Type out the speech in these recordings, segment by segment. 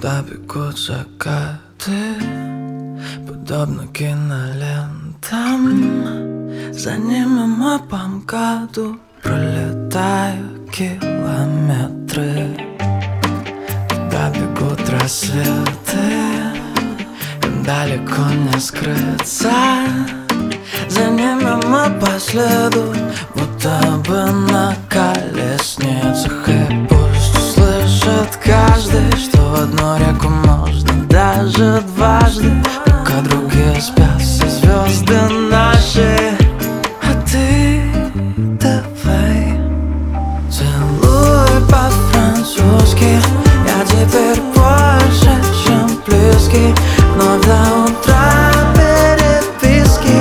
Куда бегут закаты, подобно кинолентам. За ними мы по МКАДу, пролетая километры. Куда бегут рассветы, им далеко не скрыться. За ними мы по следу, будто бы на колесницах. И пусть услышит каждый, что в одну реку можно даже дважды, пока другие спят все звезды наши. А ты давай целуй по-французски. Я теперь больше, чем близкий. Вновь до утра переписки.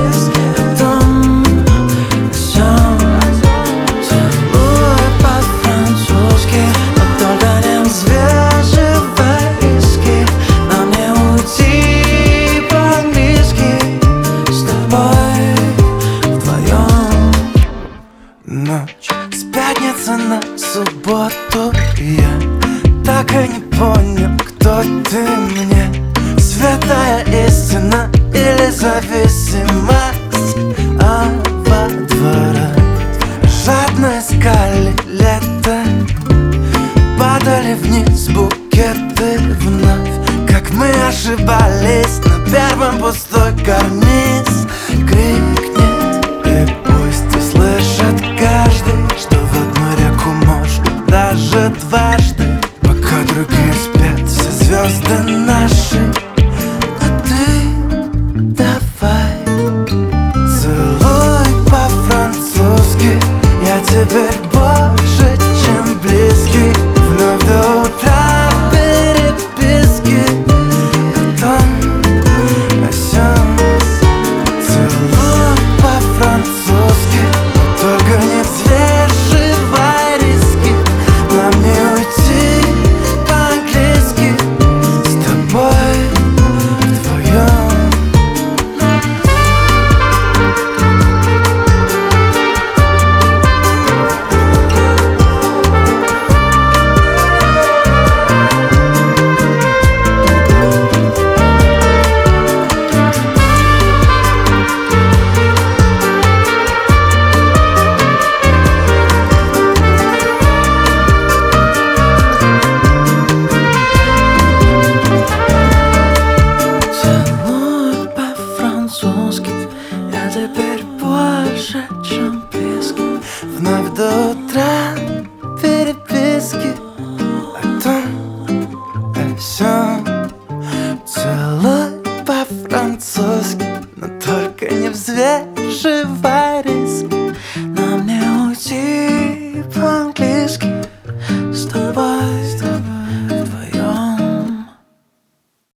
Ночь с пятницы на субботу, я так и не понял, кто ты мне. Святая истина или зависимость? А во двора жадно искали лето, падали вниз букеты вновь. Как мы ошибались, на первом пустой карниз. Крикнет, и пусть услышит каждый, что в одну реку можно даже дважды, пока другие спят все звезды наши. А ты давай целуй по-французски. Я теперь больше, чем близкий. Вновь до утра переписки. Потом о сём. Целуй по-французски, только не взвешивай риски. Нам не уйти по-английски. С тобой вдвоем. Я теперь больше, чем близкий. Вновь до утра переписки о том, о сём. Целуй по-французски, но только не взвешивай риски.